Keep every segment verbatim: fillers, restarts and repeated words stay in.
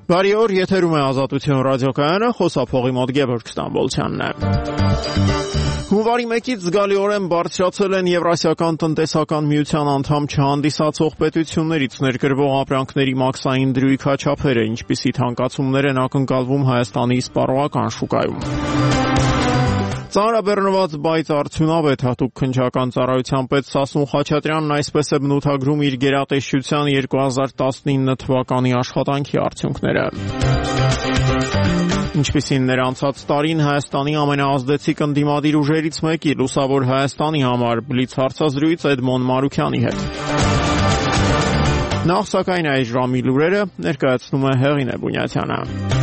Բարի օր, եթերում է Ազատություն ռադիոկայանը, խոսափողի մոտ Գևորգ Ստամբոլցյանն է։ Հունվարի մեկից զգալիորեն բարձրացել են Եվրասիական տնտեսական միության անդամ չհանդիսացող պետություններից ներկրվող ապրանքների մաքսային դրույքաչափերը, ինչպիսի թանկացումներ են ակնկալվում Հայաստանի սպառողական շուկայում։ Ծանրաբեռնված բայց արդյունավետ հատուկ քննչական ծառայության պետ Սասուն Խաչատրյանն այսպես է բնութագրում իր գերատեսչության երկու հազար տասնինը թվականի աշխատանքի արդյունքները։ Ինչպիսին ներ անցած տարին Հայաստանի ամենաազդեցիկ ընդդիմադիր ուժերից մեկի Լուսավոր Հայաստանի համար բլից հարցազրույց Էդմոն Մարուքյանի հետ։ Նախ սակայն այս ժամի լուրերը ներկայացնում է Հեղինե Բունյաթյանը։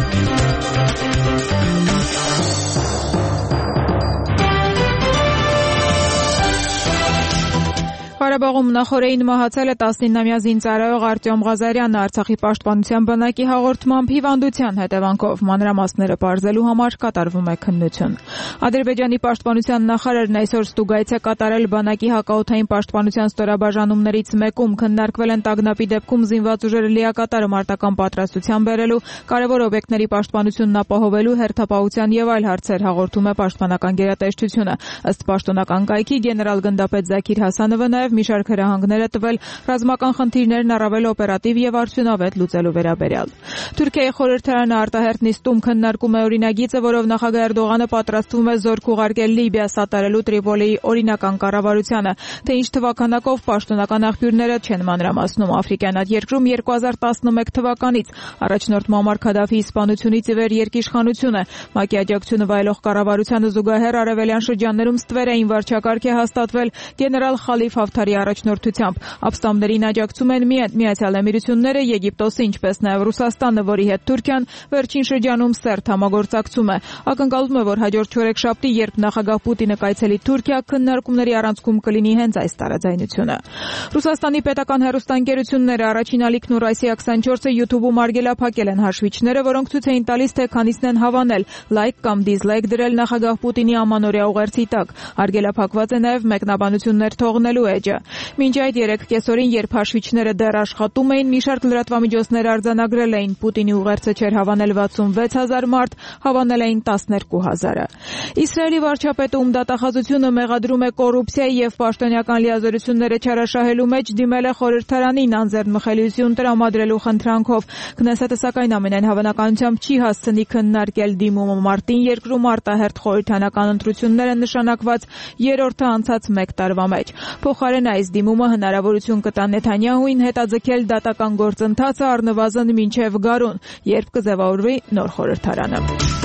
Ղարաբաղում նախօրեին մահացել է տասնինամյա զինծառայող Արտյոմ Ղազարյանը Արցախի պաշտպանության բանակի հաղորդմամբ հիվանդության հետևանքով մանրամասները պարզելու համար կատարվում է քննություն։ Ադրբեջանի պաշտպանության նախարարն այսօր ստուգայց է կատարել բանակի հակաօդային պաշտպանության ստորաբաժանումներից մեկում քննարկվել են տագնապի դեպքում զինված ուժերը լիակատար մարտական պատրաստության բերելու, կարևոր օբյեկտների պաշտպանությունն ապահովելու, հերթապահության եւ այլ հարցեր հաղորդում է պաշտպանական գերատեսչությունը։ Ըստ պաշտոնական կայքի գեներալ գնդապետ Զաքիր Հասանովը նաեւ մի շարք հրահանգներ է տվել ռազմական խնդիրներն առավել օպերատիվ եւ արդյունավետ լուծելու վերաբերյալ։ Թուրքիայի խորհրդարանը արտահերթ նիստում քննարկում է օրինագիծը, որով նախագահ Էրդողանը պատրաստվում է զորք ուղարկել Լիբիա սատարելու Տրիպոլիի օրինական կառավարությանը, թե ինչ թվականակով պաշտոնական աղբյուրները չեն մանրամասնում։ Աֆրիկյան երկրում երկու հազար տասնմեկ թվականից առաջնորդ Մոամար Քադաֆիի սպանությունից ի վեր երկիշխանություն է։ ՄԱԿ-ի աջակցությունը վայելող կառավարությանը զուգահեռ արևելյան շրջաններում ստվերային վարչակարգ է հաստատվել գեներալ Խալիֆ Հաֆթարի առաջնորդությամբ։ Ապստամբներին աջակցում են Միացյալ Էմիրությունները, Եգիպտոսը, ինչպես նաև Ռուսաստանը, որի հետ Թուրքիան վերջին շրջանում սերտ համագործակցում է։ Ակնկալվում է, որ հաջորդ չորեքշաբթի, երբ նախագահ Պուտինը կայցելի Թուրքիա, քննարկումների առանցքում կլինի հենց այս տարաձայնությունը։ Ռուսաստանի պետական հեռուստաընկերությունները առաջին ալիքն ու Ռոսիա քսանչորսը YouTube-ում արգելափակել են հաշվիչները, որոնք ցույց էին տալիս, թե քանիսն են հավանել, լայք կամ դիզլայք դրել նախագահ Պուտինի ամանորյա ուղերձի տակ։ Արգելափակված է նաև մեկնաբանություններ թողնելու էջը։ Մինչ այդ երեք կեսօրին, երբ հաշվիչները դեռ աշխատում էին, մի շարք լրատվամիջոցներ արձանագրել էին Պուտինի ուղերձը չէր հավանել վաթսունվեց հազար մարդ, հավանել էին տասներկու հազարը։ Իսրայելի վարչապետը, ում դատախազությունը մեղադրում է կոռուպցիայի եւ պաշտոնական լիազորությունները չարաշահելու մեջ, դիմել է խորհրդարանին անձեռնմխելիություն տրամադրելու խնդրանքով։ Քնեսետը սակայն ամենայն հավանականությամբ չի հասցնի քննարկել դիմումը մարտին երկրում արտահերթ խորհրդանական ընտրություններ են նշանակված երրորդը անցած մեկ տարվա մեջ։ Փոխարեն այս դիմումը հնարավորություն կտա Նեթանյահուին հետաձգել դատական գործընթացը առնվազն մինչև գարուն, երբ կձևավորվի նոր խորհրդարանը։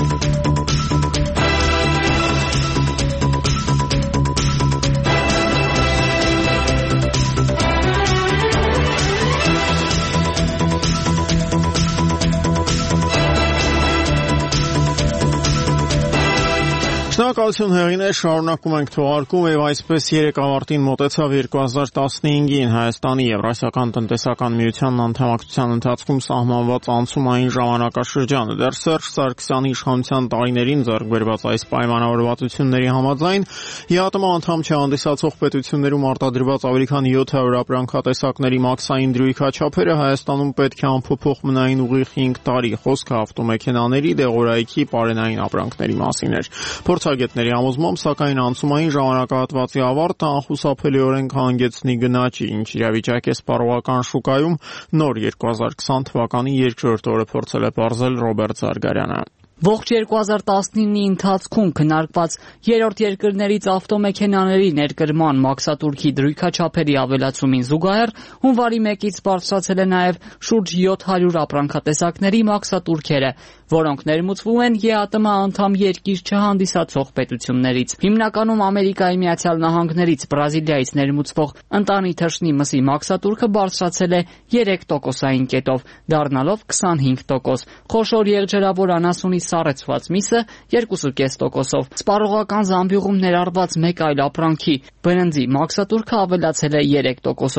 Շնորհակալություն Հեղինե, շարունակում ենք թողարկում եւ այսպես երեք ավարտին մոտեցավ երկու հազար տասնհինգին Հայաստանի Եվրասիական տնտեսական միության անդամակցության ընթացքում սահմանված անցումային ժամանակաշրջանը։ Դեռ Սերժ Սարգսյանի իշխանության տարիներին ձեռք բերված այս պայմանավորվածությունների համաձայն ԵԱՏՄ անդամ չհանդիսացող պետություններում արտադրված ավելի քան յոթ հարյուր ապրանքատեսակների մաքսային դրույքաչափերը Հայաստանում պետք է անփոփոխ մնային ուղիղ հինգ տարի։ Խոսքը ավտոմեքենաների, դեղորայքի, պարենային ապրանքների մասին էր։ Փորձագետների համոզմամբ, սակայն անցումային ժամանակահատվածի ավարտը անխուսափելիորեն կհանգեցնի գնաճի, ինչ իրավիճակ է սպառողական շուկայում նոր երկու հազար քսան թվականի երկրորդ օրը փորձել է պարզել Ռոբերտ Զարգարյանը։ Ողջ երկու հազար տասնինի ընթացքում քննարկված երրորդ երկրներից ավտոմեքենաների ներկրման մաքսատուրքի դրույքաչափերի ավելացումին զուգահեռ հունվարի մեկից բարձրացել է նաև շուրջ յոթ հարյուր ապրանքատեսակների մաքսատուրքերը, որոնք ներմուծվում են ԵԱՏՄ անդամ երկիր չհանդիսացող պետություններից։ Հիմնականում Ամերիկայի Միացյալ Նահանգներից, Բրազիլիայից ներմուծվող ընտանի թռչնի մսի մաքսատուրքը բարձրացել է երեք տոկոսային կետով, դառնալով քսանհինգ տոկոս։ Խոշոր եղջերավոր անասունի սառեցված միսը երկու կoma պենս տոկոսով։ Սպառողական զամբյուղում ներառված մեկ այլ ապրանքի՝ բրնձի մաքսատուրքը ավելացել է երեք տոկոսով։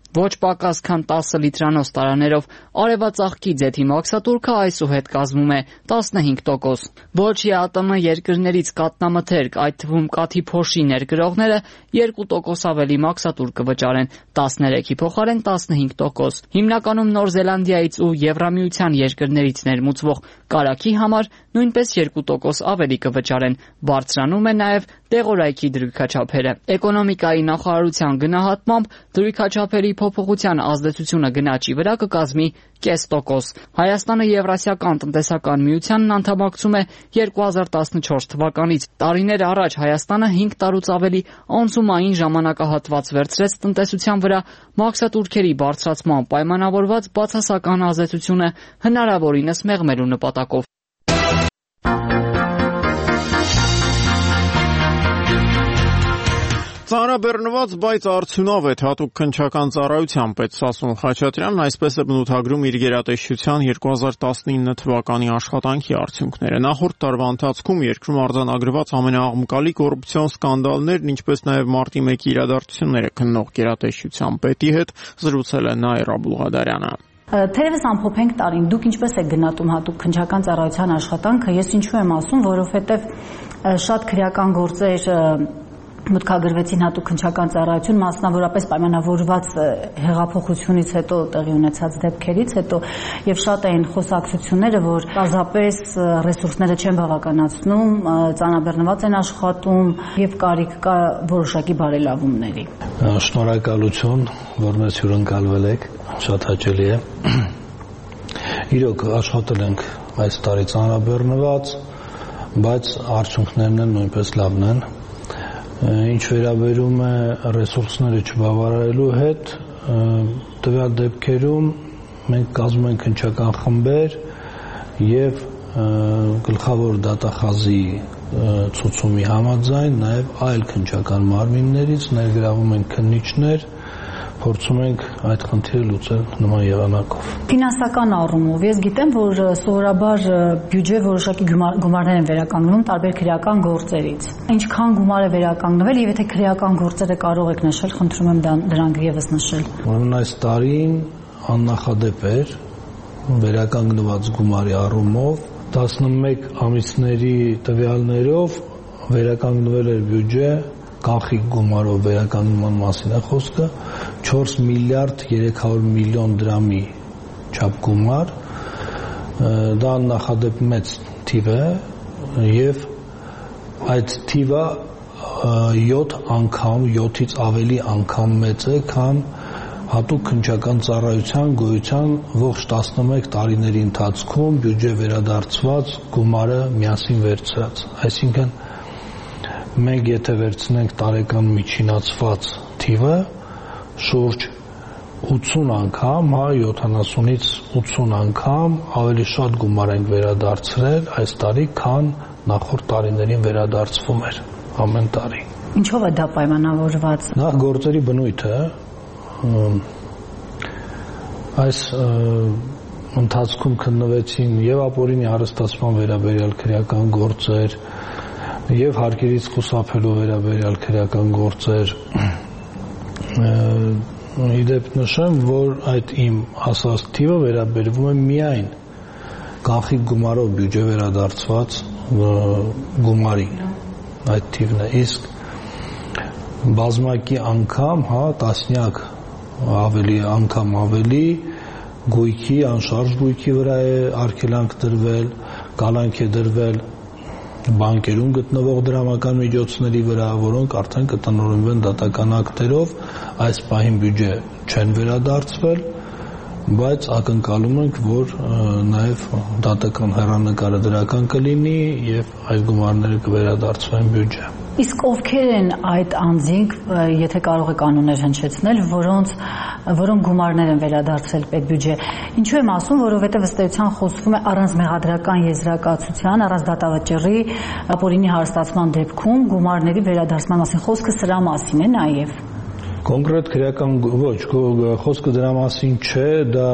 Ոչ պակաս քան տասը լիտրանոց տարաներով արևածաղկի ձեթի մաքսատուրքը այսուհետ կազմում է տասնհինգ տոկոս։ Ոչ ԵԱՏՄ երկրներից կաթնամթերք, այդ թվում կաթի փոշի ներկրողները երկու տոկոս ավելի մաքսատուր կվճարեն, տասներեքի փոխարեն տասնհինգ տոկոս։ Հիմնականում Նոր Զելանդիայից ու Եվրամիության երկրներից ներմուծվող կարագի համար նույնպես երկու տոկոս ավելի կվճարեն, բարձրանում է նաև տեղորայքի դրույքաչափերը։ Էկոնոմիկայի նախարարության գնահատմամբ դրույքաչափերի փոփոխության ազդեցությունը գնաճի վրա կկազմի կես տոկոս։ Հայաստանը Եվրասիական տնտեսական միությանն անդամակցում է երկու հազար տասնչորս թվականից։ Տարիներ առաջ Հայաստանը հինգ տարուց ավելի անցումային ժամանակահատված վերցրեց տնտեսության վրա մաքսատուրքերի բարձրացման պայմանավորված բացասական ազդեցությունը հնարավորինս մեղմելու նպատակով։ Ծանրաբեռնված, բայց արդյունավետ հատուկ քննչական ծառայության պետ Սասուն Խաչատրյանն այսպես է բնութագրում իր գերատեսչության երկու հազար տասնինը թվականի աշխատանքի արդյունքները։ Նախորդ տարվա ընթացքում երկրում արձանագրված ամենաաղմկալի կոռուպցիոն սկանդալներն, ինչպես նաև մարտի մեկի իրադարձությունները քննող գերատեսչության պետի հետ զրուցել է Նաիրա Բուլղադարյանը։ Թերևս ամփոփենք տարին, դուք ինչպես եք գնահատում հատուկ քննչական ծառայության աշխատանքը։ Ես ինչու եմ ասում, որովհետև շատ քրեական գործեր մուտքագրվեցին հատուկ քննչական ծառայություն, մասնավորապես պայմանավորված հեղափոխությունից հետո տեղի ունեցած դեպքերից հետո, եւ շատ էին խոսակցությունները, որ պարզապես ռեսուրսները չեն բավականացնում, ծանրաբեռնված են աշխատում եւ կարիք կա որոշակի բարելավումների։ Շնորհակալություն, որ մեզ հյուրընկալվել եք, շատ հաճելի է։ Իրոք աշխատել ենք այս տարի ծանրաբեռնված, բայց արդյունքներն են նույնպես լավն են։ Ինչ վերաբերում է ռեսուրսները չբավարարելու հետ, տվյալ դեպքերում մենք կազմում ենք քննչական խմբեր եւ գլխավոր դատախազի ցուցումի համաձայն նաեւ այլ քննչական մարմիններից ներգրավում են քննիչներ, փորձում ենք այդ խնդիրը լուծել նման եղանակով։ Ֆինանսական առումով ես գիտեմ, որ սովորաբար բյուջե որոշակի գումարներ են վերականգնվում տարբեր քրեական գործերից։ Ինչքան գումար է վերականգնվել եւ եթե քրեական գործերը կարող եք նշել, խնդրում եմ դրանք եւս նշել։ Ուրեմն այս տարին աննախադեպ էր վերականգնված գումարի առումով տասնմեկ ամիսների տվյալներով վերականգնվել էր բյուջե կանխիկ գումարով վերականգնման մասին է խոսքը չորս միլիարդ երեք հարյուր միլիոն դրամի չափ գումար, դա աննախադեպ մեծ թիվ է եւ այդ թիվը յոթ անգամ, յոթից ավելի անգամ մեծ է, քան հատուկ քննչական ծառայության գոյության ողջ տասնմեկ տարիների ընթացքում բյուջե վերադարձված գումարը միասին վերցրած։ Այսինքն մենք եթե վերցնենք տարեկան միջինացված թիվը շուրջ ութսուն անգամ, հա, յոթանասունից ութսուն անգամ ավելի շատ գումար ենք վերադարձրել այս տարի, քան նախորդ տարիներին վերադարձվում էր ամեն տարի։ Ինչով է դա պայմանավորված։ Նախ գործերի բնույթը այս ընթացքում քննվեցին եւ ապօրինի հարստացման վերաբերյալ քրեական գործեր եւ հարկերից խուսափելու վերաբերյալ քրեական գործեր։ Իդեպ նշեմ, որ այդ իմ ասած թիվը վերաբերվում է միայն կանխիկ գումարով բյուջե վերադարձված գումարին, այդ թիվն է, իսկ բազմակի անգամ, հա, տասնյակ ավելի անգամ ավելի գույքի, անշարժ գույքի վրա է արգելանք դրվել, կալանք է դրվել բանկերում գտնվող դրամական միջոցների վրա, որոնք արդեն կտնօրինվեն դատական ակտերով, այս պահին բյուջե չեն վերադարձվել, բայց ակնկալում ենք, որ նաև դատական հեռանկարը դրական կլինի եւ այդ գումարները կվերադարձվեն բյուջե։ Իսկ ովքեր են այդ անձինք, եթե կարող եք անուններ հնչեցնել, որոնց որոնք գումարներ են վերադարձել պետբյուջե։ Ինչու եմ ասում, որովհետև ըստ էության խոսվում է առանց մեղադրական եզրակացության, առանց դատավճիռի ապօրինի հարստացման դեպքում գումարների վերադարձման մասին խոսքը սրա մասին է նաև։ Կոնկրետ քրեական ոչ, խոսքը դրա մասին չէ, դա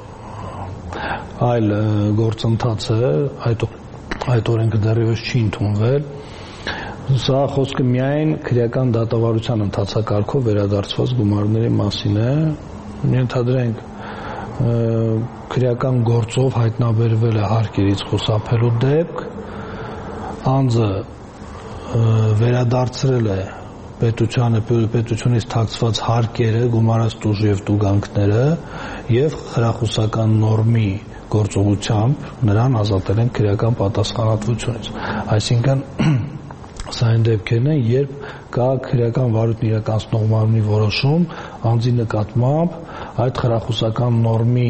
այլ գործընթաց է, այդ այդ օրենքը դեռևս չի ընդունվել։ Սա խոսքը միայն քրեական դատավարության ընթացակարգով վերադարձված գումարների մասին է, ենթադրենք քրեական գործով հայտնաբերվել է հարկերից խուսափելու դեպք, անձը վերադարձրել է պետությանը, պետությունից թաքցված հարկերը, գումարած տուժ եւ տուգանքները եւ խրախուսական նորմի գործողությամբ նրան ազատել են քրեական պատասխանատվությունից։ Այսինքն սա այն դեպքերն են, երբ կա քրեական վարույթն իրականացնող մարմնի որոշում անձի նկատմամբ այդ խրախուսական նորմի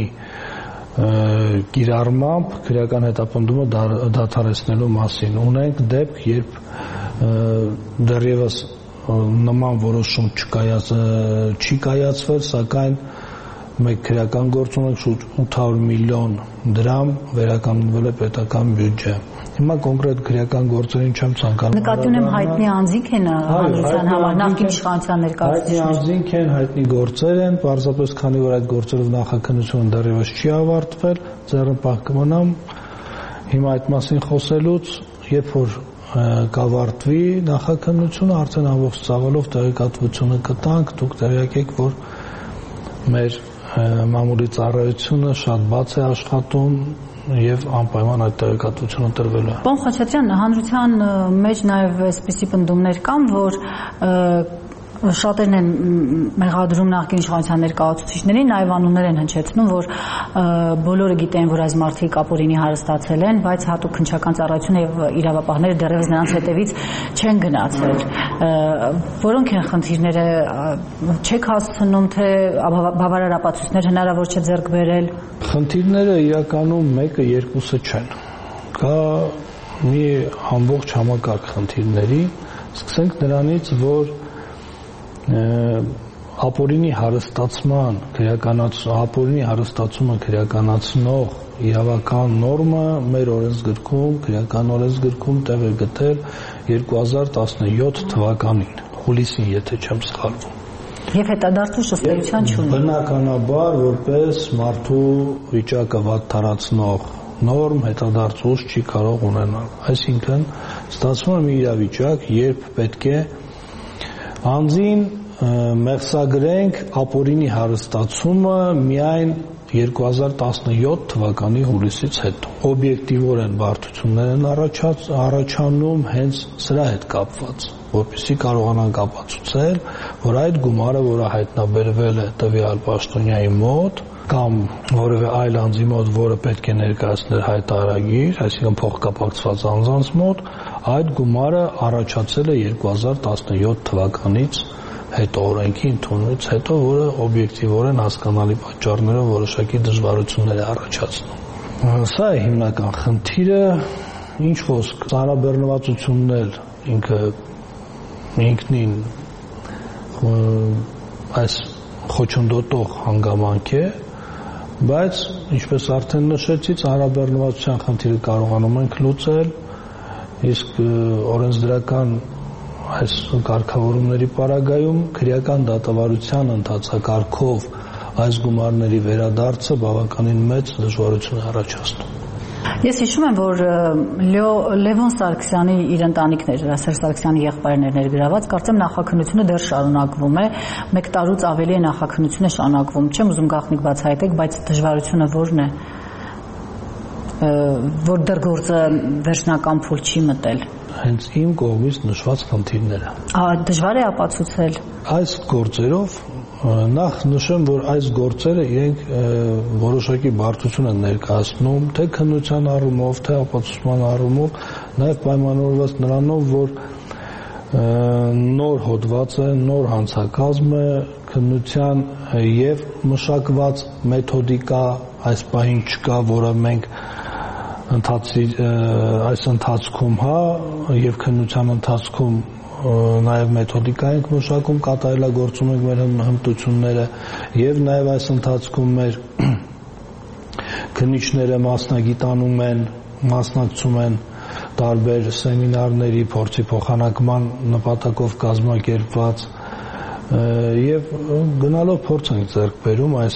կիրառմամբ քրեական հետապնդումը դադարեցնելու մասին։ Ունենք դեպք, երբ դեռևս նման որոշում չի կայացվել, սակայն մեկ քրեական գործ ունենք շուրջ ութ հարյուր միլիոն դրամ վերականգնվել է պետական բյուջե։ Հիմա կոնկրետ քրեական գործերին չեմ ցանկանում։ Նկատի ունեմ հայտնի անձինք են հանրության համար, նախկին իշխանության ներկայացուցիչներ։ Հայտնի անձինք են, հայտնի գործեր են, պարզապես քանի որ այդ գործերով նախաքննությունը դեռևս չի ավարտվել, ձեռնպահ կմնամ հիմա այդ մասին խոսելուց, երբ որ կավարտվի նախաքննությունը, արդեն ամբողջ ծավալով տեղեկատվությունը կտանք, դուք տեղյակ եք, որ մեր մամուլի ծառայությունը շատ բաց է աշխատում եւ անպայման այդ տեղեկատվությունը տրվելու է։ Պարոն Խաչատրյան, հանրության մեջ նաեւ այսպիսի պնդումներ կան, որ շատերն են մեղադրում նախկին իշխանության ներկայացուցիչներին, նաեւ անուններ են հնչեցնում, որ բոլորը գիտեն, որ այս մարդիկ ապօրինի հարստացել են, բայց հատուկ քննչական ծառայությունը եւ իրավապահները դեռևս նրանց հետևից չեն գնացել։ Որոնք են խնդիրները, չեք հասցնում, թե բավարար ապացույցներ հնարավոր չէ ձեռք բերել։ Խնդիրները իրականում մեկը, երկուսը չեն։ Կա մի ամբողջ համակարգ խնդիրների, սկսենք նրանից, որ ապօրինի հարստացման քրեականացում, ապօրինի հարստացումը քրեականացնող իրավական նորմը մեր օրենսգրքում, քրեական օրենսգրքում տեղ է գտել երկու հազար տասնյոթ թվականին, հուլիսին, եթե չեմ սխալվում։ Եվ հետադարձու շստերության չունի։ Բնականաբար, որպես մարդու վիճակը վատթարացնող նորմ հետադարձուց չի կարող ունենալ։ Այսինքն, ստացվում է մի իրավիճակ, երբ պետք է անձին մեղսագրենք ապօրինի հարստացումը միայն երկու հազար տասնյոթ թվականի հուլիսից հետո։ Օբյեկտիվորեն բարդություններ են առաջանում հենց սրա հետ կապված, որպեսզի կարողանանք ապացուցել, որ այդ գումարը, որը հայտնաբերվել է տվյալ պաշտոնյայի մոտ կամ որևէ այլ անձի մոտ, որը պետք է ներկայացնել հայտարարագիր, այսինքն փոխկապակցված անձանց մոտ, այդ գումարը առաջացել է երկու հազար տասնյոթ թվականից հետո, օրենքի ընդունումից հետո, որը օբյեկտիվորեն հասկանալի պատճառներով որոշակի դժվարություններ է առաջացնում։ Սա է հիմնական խնդիրը, ինչ խոսք, ծանրաբեռնվածությունն էլ ինքը ինքնին այս խոչընդոտող հանգամանք է, բայց ինչպես արդեն նշեցի, ծանրաբեռնվածության խնդիրը կարողանում ենք լուծել, իսկ օրենսդրական այս կարգավորումների պարագայում քրեական դատավարության ընթացակարգով այս գումարների վերադարձը բավականին մեծ դժվարություն է առաջացնում։ Ես հիշում եմ, որ Լևոն Սարգսյանի իր ընտանիքն էր, Սերժ Սարգսյանի եղբայրն էր ներգրաված, կարծեմ նախաքննությունը դեռ շարունակվում է, մեկ տարուց ավելի է նախաքննությունը շարունակվում։ Չեմ ուզում գաղտնիք բացահայտեք, բայց դժվարությունը որն է, որ դեռ գործը վերջնական փուլ չի մտել։ Հենց իմ կողմից նշված խնդիրները։ Դժվար է ապացուցել։ Այս գործերով նախ նշեմ, որ այս գործերը իրենք որոշակի բարդություն են ներկայացնում, թե քննության առումով, թե ապացուցման առումով, նաև պայմանավորված նրանով, որ նոր հոդված է, նոր հանցակազմ է, քննության եւ մշակված մեթոդիկա այս պահին չկա, որը մենք ընթացի այս ընթացքում, հա, եւ քննության ընթացքում նաև մեթոդիկա ենք մշակում, կատարելագործում ենք մեր հմտությունները եւ նաև այս ընթացքում մեր քննիչները մասնագիտանում են, մասնակցում են տարբեր սեմինարների, փորձի փոխանակման նպատակով կազմակերպված եւ գնալով փորձ ենք ձեռք բերում այս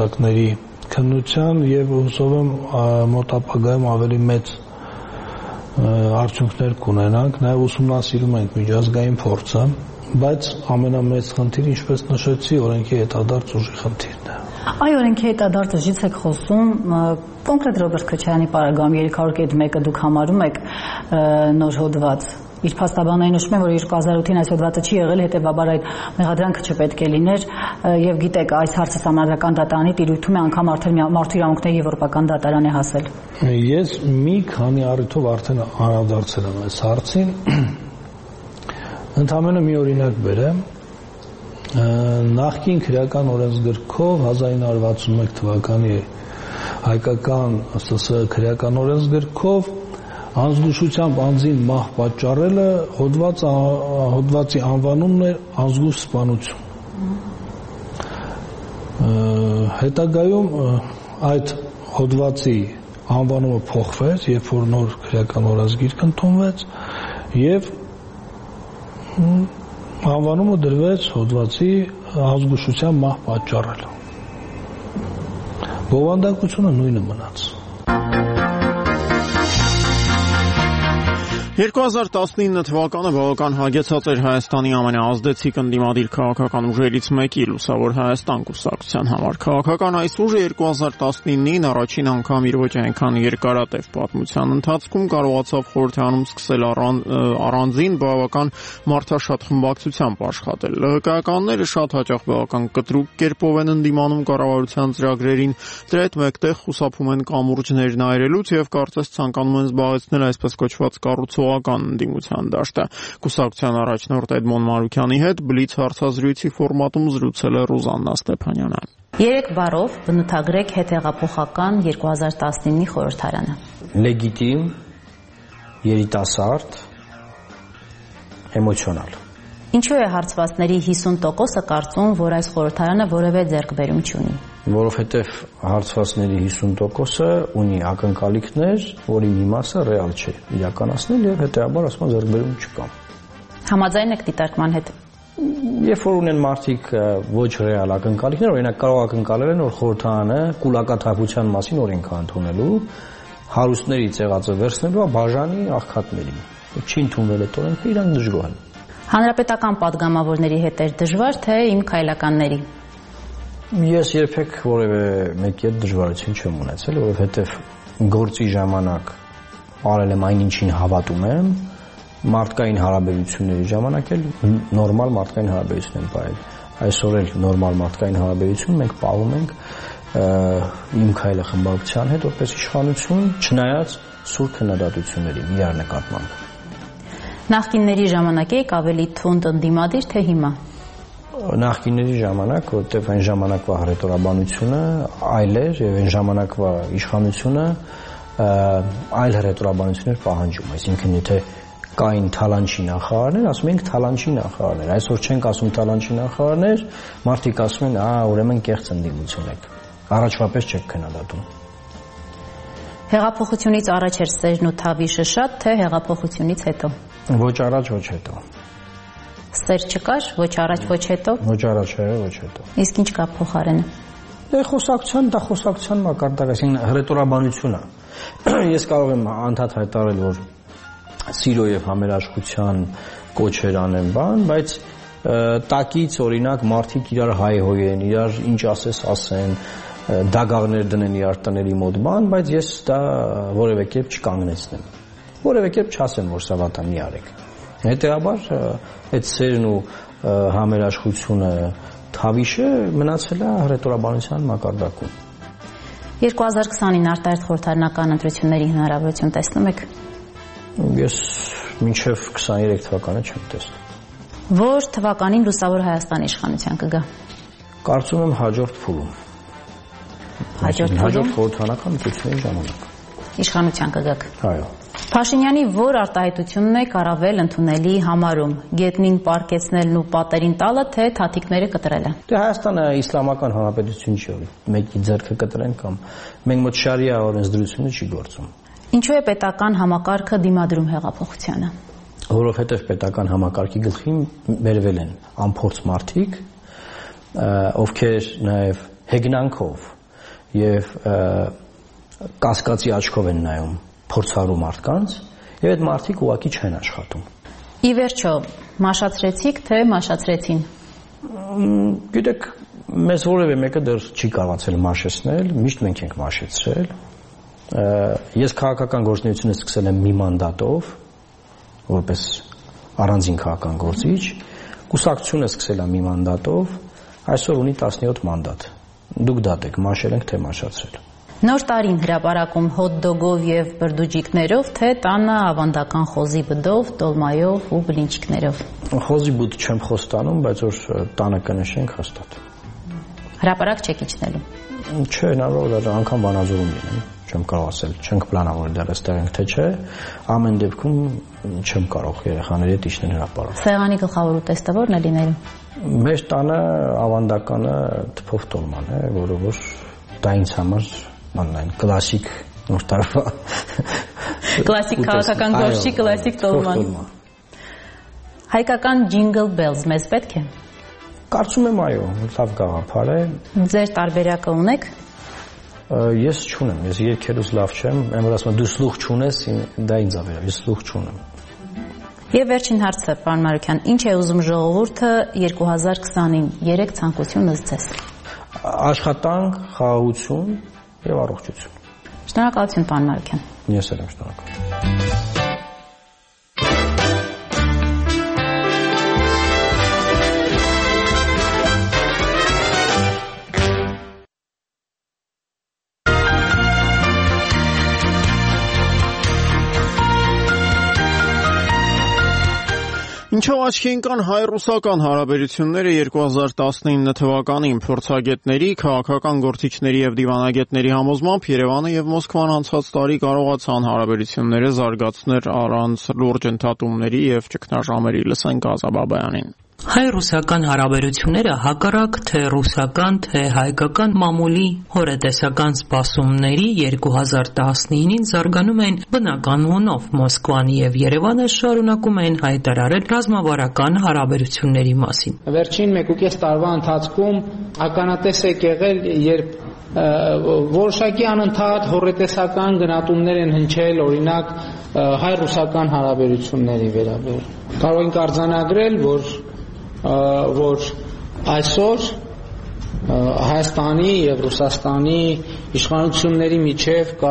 հանցատեսակների քննության եւ հուսով եմ մոտ ապագայում ավելի մեծ արդյունքներ կունենանք, նաև ուսումնասիրում ենք միջազգային փորձը, բայց ամենամեծ խնդիրը, ինչպես նշեցի, օրենքի հետադարձ ուժի խնդիրն է։ Այ օրենքի հետադարձ ուժից եք խոսում, կոնկրետ Ռոբերտ Քոչարյանի պարագայում երեք հարյուր կետ մեկը դուք համարում եք նոր հոդված։ Իր փաստաբանային նշում է, որ երկու հազար ութին այս հոդվածը չի եղել, հետևաբար այդ մեղադրանքը չպետք է լիներ, եւ գիտեք, այս հարցը Սահմանադրական դատարանի տիրույթում է, անգամ արդեն մարդու իրավունքների եվրոպական դատարան է հասել։ Ես մի քանի առիթով արդեն անդրադարձել եմ այս հարցին։ Ընդամենը մի օրինակ բերեմ, նախկին քրեական օրենսգրքով հազար ինը հարյուր վաթսունմեկ թվականի հայկական ՍՍՍ քրեական օրենսգրքով անզգուշությամբ անձին մահ պատճառելը հոդված հոդվածի անվանումն է անզգույշ սպանություն։ Հետագայում այդ հոդվածի անվանումը փոխվեց, երբ որ նոր քրեական օրենսգիրք ընդունվեց, եւ անվանումը դրվեց հոդվածի անզգուշությամբ մահ պատճառելը։ Բովանդակությունը նույնը մնաց։ երկու հազար տասնինը թվականը բավական հագեցած էր Հայաստանի ամենաազդեցիկ ընդդիմադիր քաղաքական ուժերից մեկի Լուսավոր Հայաստան կուսակցության համար։ Քաղաքական այս ուժը երկու հազար տասնինին առաջին անգամ իր ոչ այնքան երկարատև պատմության ընթացքում կարողացավ խորհրդարանում սկսել առանձին բավական մարդաշատ խմբակցությամբ աշխատել։ ԼՀԿ-ականները շատ հաճախ բավական կտրուկ կերպով են ընդդիմանում կառավարության ծրագրերին, դրա հետ մեկտեղ խուսափում են կամուրջներ նայրելուց եւ կարծես ցանկանում են զբաղեցնել այսպես կոչված կառուցողական ընդդիմության դաշտը։ Կուսակցության առաջնորդ Էդմոն Մարուքյանի հետ բլից հարցազրույցի ֆորմատում զրուցել է Ռուզաննա Ստեփանյանը։ Երեք բառով բնութագրեք հետհեղափոխական երկու հազար տասնինի խորհրդարանը։ Լեգիտիմ, երիտասարդ, էմոցիոնալ։ Ինչու է հարցվածների հիսուն տոկոսը կարծում, որ այս խորհրդարանը որևէ ձեռքբերում չունի։ Որովհետև հարցվածների հիսուն տոկոսը ունի ակնկալիքներ, որի մի մասը ռեալ չէ իրականացնել եւ հետեւաբար ասում ձեռքբերում չկա։ Համաձայն եք դիտարկման հետ։ Երբ որ ունեն մարդիկ ոչ ռեալ ակնկալիքներ, օրինակ կարող ակնկալել են, որ խորհրդարանը կուլակաթափության մասին օրենք է ընդունելու, հարուստների ցեղածը վերցնելու բաժանի աղքատներին։ Չի ընդունվել այդ օրենքը, իրանք դժգոհ են։ Հանրապետական падգամավորների հետ էր դժվար, թե իմ քայլականների։ Ես երբեք որևէ մեկի հետ դժվարություն չեմ ունեցել, որովհետև գործի ժամանակ արել եմ այն ինչին հավատում եմ, մարդկային հարաբերությունների ժամանակ էլ նորմալ մարդկային հարաբերություն եմ պահել։ Այսօր էլ նորմալ մարդկային հարաբերություն մենք պահում ենք իմ քայլը խմբակցության հետ որպես իշխանություն, չնայած սուր քննադատություններին իրար նկատմամբ։ Նախկինների ժամանակ եք ավելի թունդ ընդդիմադիր, թե հիմա։ Նախկինների ժամանակ, որտեղ այն ժամանակվա հռետորաբանությունը այլ էր եւ այն ժամանակվա իշխանությունը այլ հռետորաբանություններ պահանջում, այսինքն եթե կային թալանչի նախարարներ, ասում ենք թալանչի նախարարներ, այսօր չենք ասում թալանչի նախարարներ, մարդիկ ասում են, «Ա, ուրեմն կեղծ ընդդիմություն եք»։ Առաջվա պես չեք քննադատում։ Հեղափոխությունից առաջ էր սերն ու թավիշը շատ, թե հեղափոխությունից հետո։ Ոչ առաջ, ոչ հետո։ Սեր չկար, ոչ առաջ, ոչ հետո։ Ոչ առաջ եղել, ոչ հետո։ Իսկ ինչ կա փոխարենը։ Դե խոսակցության, դա խոսակցության մակարդակ, այսինքն հռետորաբանությունը։ Ես կարող եմ անդադ հայտարարել, որ սիրո եւ համերաշխության կոչեր անեն բան, բայց տակից օրինակ մարդիկ իրար հայհոյեն, իրար ինչ ասես ասեն, դագաղներ դնեն իրար տների մոտ բան, բայց ես դա որևէ կերպ չկանգնեցնեմ։ Որևէ կերպ չասեմ, որ սա վատա մի արեք։ Հետեւաբար այդ սերն ու համերաշխությունը թավիշը մնացել է հռետորաբանության մակարդակում։ երկու հազար քսանին արտահերթ խորհրդարանական ընտրությունների հնարավորություն տեսնում եք։ Ես մինչև քսաներեք թվականը չեմ տեսնում։ Որ թվականին Լուսավոր Հայաստան իշխանության կգա։ Կարծում եմ հաջորդ փուլում։ Հաջորդ հաջորդ խորհրդարանական ընտրությունների ժամանակ։ Իշխանության կգաք։ Այո։ Փաշինյանի որ արտահայտությունն է առավել ընդունելի համարում՝ գետնին պարկեցնելն ու պատերին տալը, թե թաթիկները կտրելը։ Դե Հայաստանը իսլամական հանրապետություն չի, մեկի ձեռքը կտրեն կամ մենք մոտ շարիա օրենսդրությունը չի գործում։ Ինչու է պետական համակարգը դիմադրում հեղափոխությանը։ Որովհետև պետական համակարգի գլխին բերվել են անփորձ մարդիկ, ովքեր նաև հեգնանքով եւ կասկածի աչքով են նայում փորձառու մարդկանց եւ այդ մարդիկ ուղղակի չեն աշխատում։ Ի վերջո, մաշացրեցիք, թե մաշացրեցին։ Գիտեք, մեզ որևէ մեկը դեռ չի կարողացել մաշեցնել, միշտ մենք ենք մաշեցրել։ Ես քաղաքական գործունեությունը սկսել եմ մի մանդատով, որպես առանձին քաղաքական գործիչ, կուսակցությունը սկսել եմ մի մանդատով, այսօր ունի տասնյոթ մանդատ։ Դուք դատ եք, մաշել ենք, թե մաշացրել։ Նոր տարին հրապարակում հոտ-դոգով եւ բրդուճիկներով, թե տանը ավանդական խոզի բդով, տոլմայով ու բլինչիկներով։ Խոզի բուդ չեմ խոստանում, բայց որ տանը կնշենք հաստատ։ Հրապարակ չեք իջնելու։ Չէ, հնարավոր է անգամ Վանաձորում լինեմ, չեմ կարող ասել, չենք պլանավորել դեռ այստեղ ենք, թե չէ, ամեն դեպքում չեմ կարող երեխաների հետ իջնել հրապարակ։ Սեղանի գլխավոր ուտեստը ո՞րն է լինելու։ Մեր տանը ավանդականը թփով տոլման է, որը որ դա ինձ համար Ան կլասիկ նոր տարվա կլասիկ քաղաքական գործի կլասիկ տոլման։ Հայկական jingle bells մեզ պետք է։ Կարծում եմ այո, լավ գաղափար է։ Ձեր տարբերակը ունեք։ Ես չունեմ, ես երգելուց լավ չեմ, եմ որ ասում եմ դու սլուխ չունես, դա ինձ ա վերա, ես սլուխ չունեմ։ Եվ վերջին հարցը, պարոն Մարուկյան, ինչ է ուզում ժողովուրդը երկու հազար քսանիններեք ցանկություն ըստ Աշխատանք, խաղաղություն եւ առողջություն։ Շնորհակալություն, պարոն Մարուկյան։ Ես էլ եմ շնորհակալ։ Ինչով աչքի ընկան հայ-ռուսական հարաբերությունները երկու հազար տասնինը թվականին փորձագետների, քաղաքական գործիչների եւ դիվանագետների համոզմամբ Երևանը եւ Մոսկվան անցած տարի կարողացան հարաբերությունները զարգացնել առանց լուրջ ընդհատումների եւ ճգնաժամերի, լսենք Ազա Բաբայանին։ Հայ-ռուսական հարաբերությունները հակառակ թե ռուսական, թե հայկական մամուլի հորետեսական սպասումների երկու հազար տասնինին զարգանում են բնական հունով։ Մոսկվան եւ Երևանը շարունակում են հայտարարել ռազմավարական հարաբերությունների մասին։ Վերջին մեկուկես տարվա ընթացքում ականատես եք եղել, երբ որոշակի անընդհատ հորետեսական գնահատումներ են հնչել, օրինակ հայ-ռուսական հարաբերությունների վերաբերյալ։ Կարող ենք արձանագրել, որ որ այսօր Հայաստանի եւ Ռուսաստանի իշխանությունների միջև կա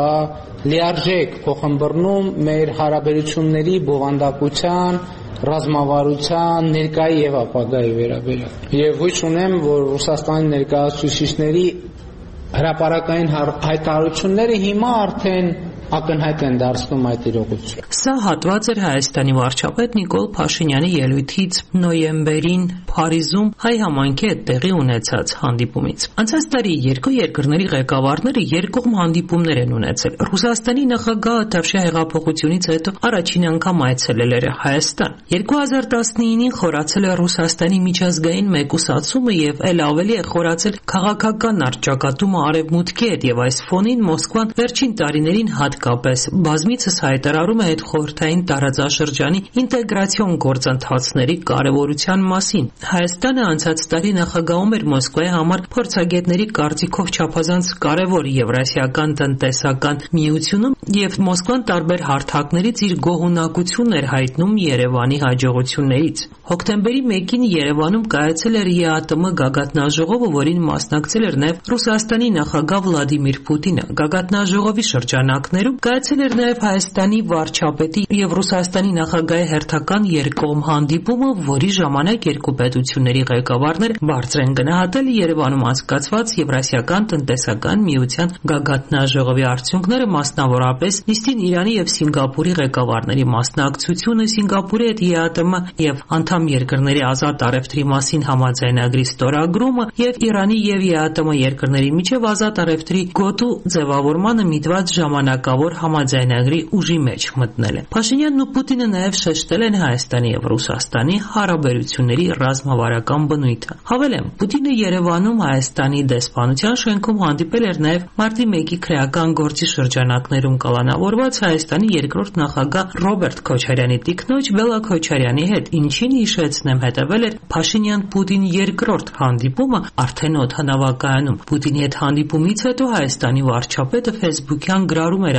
լիարժեք փոխհմբռնում մեր հարաբերությունների բովանդակության, ռազմավարության, ներկայի եւ ապագայի վերաբերյալ։ Եվ հույս ունեմ, որ Ռուսաստանի ներկայացուցիչների հրապարակային հայտարարությունները հիմա արդեն ակնհայտ են դարձնում այդ իրողությունը։ Սա հատված էր Հայաստանի վարչապետ Նիկոլ Փաշինյանի ելույթից նոյեմբերին Փարիզում հայ համայնքի հետ տեղի ունեցած հանդիպումից։ Անցած տարի երկու երկրների ղեկավարները երկկողմ հանդիպումներ են ունեցել։ Ռուսաստանի նախագահը Թավշյա հեղափոխությունից հետո առաջին անգամ այցելել էր Հայաստան։ երկու հազար տասնինին խորացել է Ռուսաստանի միջազգային մեկուսացումը եւ ել ավելի է խորացել քաղաքական առճակատումը արևմուտքի հետ եւ այս ֆոնին Մոսկվան վերջին տարիներին հատկապես բազմիցս հայտարարում է հետխորհրդային տարածաշրջանի ինտեգրացիոն գործընթացների կարևորության մասին։ Հայաստանը անցած տարի նախագահում էր Մոսկվայի համար փորձագետների կարծիքով չափազանց կարևոր Եվրասիական տնտեսական միությունում եւ Մոսկվան տարբեր հարթակներից իր գոհունակությունն էր հայտնում Երևանի հաջողություններից։ Հոկտեմբերի մեկին Երևանում կայացել էր ԵԱՏՄ գագաթնաժողովը, որին մասնակցել էր նաեւ Ռուսաստանի նախագահ Վլադիմիր Պուտինը։ Գագաթնաժողովի շրջանակներում կայացել էր նաեւ Հայաստանի վարչապետի եւ Ռուսաստանի նախագահի հերթական երկկողմ հանդիպումը, որի ժամանակ երկու պետությունների ղեկավարներ բարձր են գնահատել Երևանում անցկացված Եվրասիական տնտեսական միության գագաթնաժողովի արդյունքները, մասնավորապես նիստին Իրանի եւ Սինգապուրի ղեկավարների մասնակցությունը, Սինգապուրի հետ ԵԱՏՄ եւ անդամ երկրների ազատ առևտրի մասին համաձայնագրի ստորագրումը եւ Իրանի եւ ԵԱՏՄ երկրների միջև ազատ առևտրի գոտու ձևավորմանը միտված ժամանակավոր համաձայնագրի ուժի մեջ մտնել է։ Փաշինյանն ու Պուտինը նաեւ շեշտել են Հայաստանի եւ Ռուսաստանի հարաբերությունների ռազմավարական բնույթը։ Հավելեմ, Պուտինը Երևանում Հայաստանի դեսպանության շենքում հանդիպել էր նաեւ մարտի մեկի քրեական գործի շրջանակներում կալանավորված Հայաստանի երկրորդ նախագահ Ռոբերտ Քոչարյանի տիկնոջ Բելա Քոչարյանի հետ, ինչին հիշեցնեմ հետևել էր Փաշինյան-Պուտին երկրորդ հանդիպումը արդեն օդանավակայանում։ Պուտինի հետ հանդիպումից հետո Հայաստանի վարչապետը Facebook-յան գրառում էր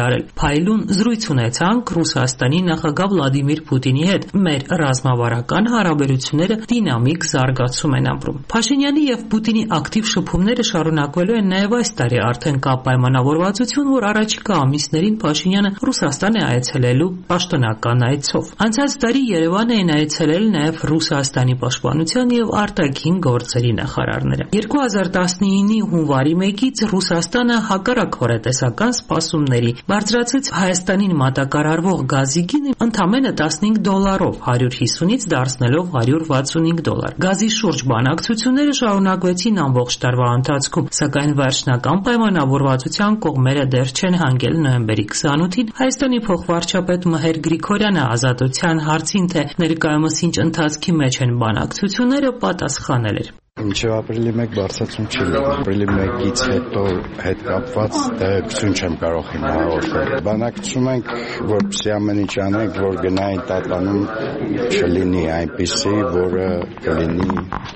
արել։ Փայլուն զրույց ունեցանք Ռուսաստանի նախագահ Վլադիմիր Պուտինի հետ։ Մեր ռազմավարական հարաբերությունները դինամիկ զարգացում են ապրում։ Փաշինյանի եւ Պուտինի ակտիվ շփումները շարունակվելու են նաեւ այս տարի, արդեն կա պայմանավորվածություն, որ առաջիկա ամիսներին Փաշինյանը Ռուսաստան է այցելելու պաշտոնական այցով։ Անցած տարի Երևան էին այցելել նաեւ Ռուսաստանի պաշտպանության եւ արտաքին գործերի նախարարները։ երկու հազար տասնինի հունվարի մեկից Ռուսաստանը հակառակ հորետեսական սպասումների բարձրացրեց Հայաստանին մատակարարվող գազի գինը ընդամենը տասնհինգ դոլարով, հարյուր հիսունից դարձնելով հարյուր վաթսունհինգ դոլար։ Գազի շուրջ բանակցությունները շարունակվեցին ամբողջ տարվա ընթացքում, սակայն վերջնական պայմանավորվածության կողմերը դեռ չեն հանգել նոյեմբերի քսանութին։ Հայաստանի փոխվարչապետ Մհեր Գրիգորյանը Ազատության հարցին, թե ներկայումս ինչ ընթացքի մեջ են բանակցությունները, պատասխանել էր. Մինչև ապրիլի մեկ բարձրացում չի լինի։ Ապրիլի մեկից հետո հետ կապված տեղեկություն չեմ կարող հիմա հաղորդել։ Բանակցում ենք, որպեսզի ամեն ինչ անենք, որ գնային Տատանում չլինի այնպիսի, որը կլինի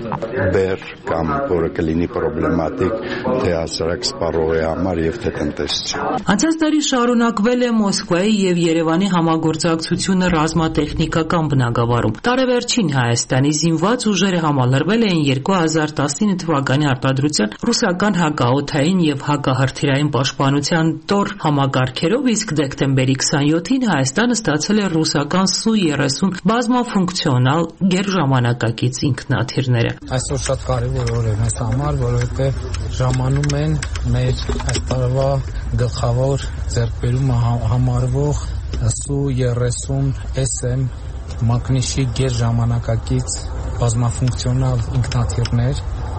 բեր կամ որը կլինի պրոբլեմատիկ թե հասարակ սպառողի համար եւ թե տնտեսության։ Անցած տարի շարունակվել է Մոսկվայի եւ Երևանի համագործակցությունը ռազմատեխնիկական բնագավառում։ Տարեվերջին Հայաստանի զինված ուժերը համալրվել էին երկու հազար տասնինը թվականի արտադրության ռուսական հակաօդային եւ հակահրթիռային պաշտպանության տոր համակարգերով, իսկ դեկտեմբերի քսանյոթին Հայաստանը ստացել է ռուսական Սու երեսուն բազմաֆունկցիոնալ գերժամանակակից ինքնաթիռները։ Այսօր շատ կարևոր օր է մեզ համար, որովհետեւ ժամանում են մեր այս տարվա գլխավոր ձեռքբերումը համարվող Սու երեսուն էս էմ մակնիշի գերժամանակակից բազմաֆունկցիոնալ ինքնաթիռներ,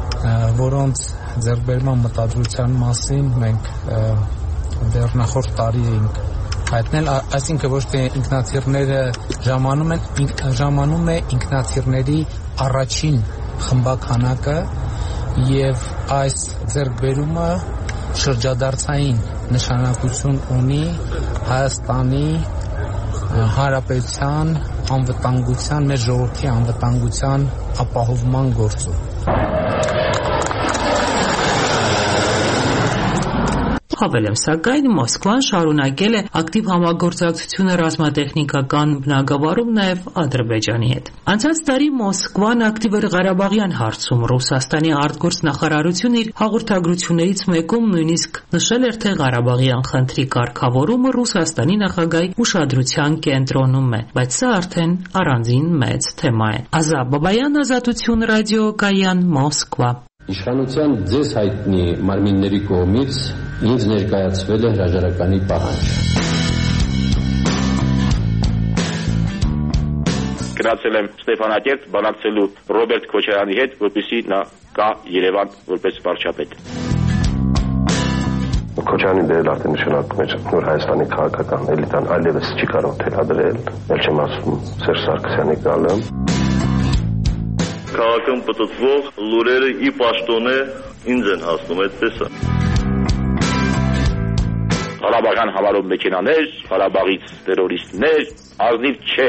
որոնց ձեռքբերման մտադրության մասին մենք դեռ նախորդ տարի էինք հայտնել, այսինքն ոչ թե ինքնաթիռները ժամանում են, ժամանում է ինքնաթիռների առաջին խմբականակը եւ այս ձեռքբերումը շրջադարձային նշանակություն ունի Հայաստանի Հանրապետության անվտանգության, մեր ժողովրդի անվտանգության ապահովման գործում։ Հավելեմ, սակայն Մոսկվան շարունակել է ակտիվ համագործակցությունը ռազմատեխնիկական բնագավառում նաև Ադրբեջանի հետ։ Անցած տարի Մոսկվան ակտիվ էր Ղարաբաղյան հարցում։ Ռուսաստանի արտգործ նախարարությունը իր հաղորդագրություններից մեկում նույնիսկ նշել էր, թե Ղարաբաղյան խնդրի կարգավորումը Ռուսաստանի նախագահի ուշադրության կենտրոնում է, բայց սա արդեն առանձին մեծ թեմա է։ Ազա Բաբայան, Ազատություն ռադիոկայան, Մոսկվա։ Իշխանության ձեզ հայտնի մարմինների կողմից ինձ ներկայացվել է հրաժարականի պահանջ։ Գնացել եմ Ստեփանակերտ բանակցելու Ռոբերտ Քոչարյանի հետ, որպեսզի նա գա Երևան որպես վարչապետ։ Քոչարյանի դերը արդեն նշանակում էր նոր Հայաստանի քաղաքական էլիտան այլևս չի կարող թելադրել, ել չեմ ասում Սերժ Սարգսյանի գալը։ Քաղաքում պտտվող լուրերը ի պաշտոնե ինձ են հասնում, այդպես է։ Ղարաբաղյան համարում մեքենաներ, Ղարաբաղից տերորիստներ, ազնիվ չէ։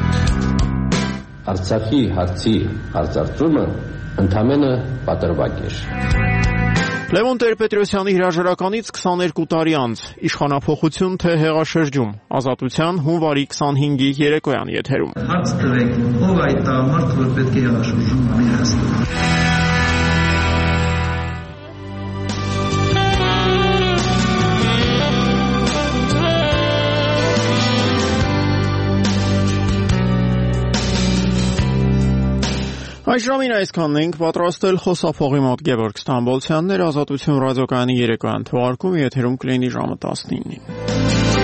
Արցախի հարցի հարցարկումը ընդամենը պատրվակ էր։ Լևոն Տեր-Պետրոսյանի հրաժարականից քսաներկու տարի անց իշխանափոխություն թե հեղաշրջում, Ազատության հունվարի քսանհինգի երեկոյան եթերում։ Հարց տվեք, ով այդ տղամարդ, որ պետք է հեղաշրջում անի Հայաստանում։ Այս ժամին այսքանն ենք պատրաստել խոսափողի մոտ Գևորգ Ստամբոլցյանն էր, Ազատություն ռադիոկայանի երեկոյան թողարկումը եթերում կլինի ժամը տասնինին։